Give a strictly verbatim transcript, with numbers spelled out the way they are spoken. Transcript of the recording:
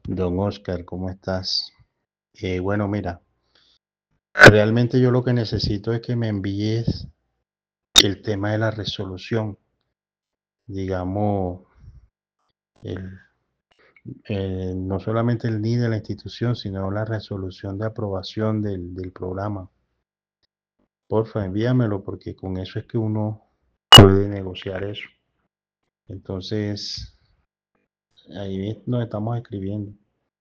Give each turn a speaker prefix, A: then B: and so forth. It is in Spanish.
A: Don Oscar, ¿cómo estás? Eh, bueno, mira, realmente yo lo que necesito es que me envíes el tema de la resolución, digamos, el, eh, no solamente el N I de la institución, sino la resolución de aprobación del, del programa. Porfa, envíamelo porque con eso es que uno puede negociar eso. Entonces, ahí nos estamos escribiendo.